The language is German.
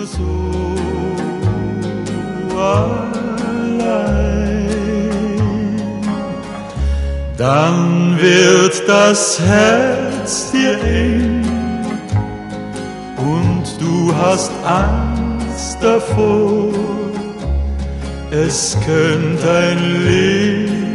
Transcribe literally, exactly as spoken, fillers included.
so allein, dann wird das Herz dir eng und du hast Angst davor, es könnte ein Leben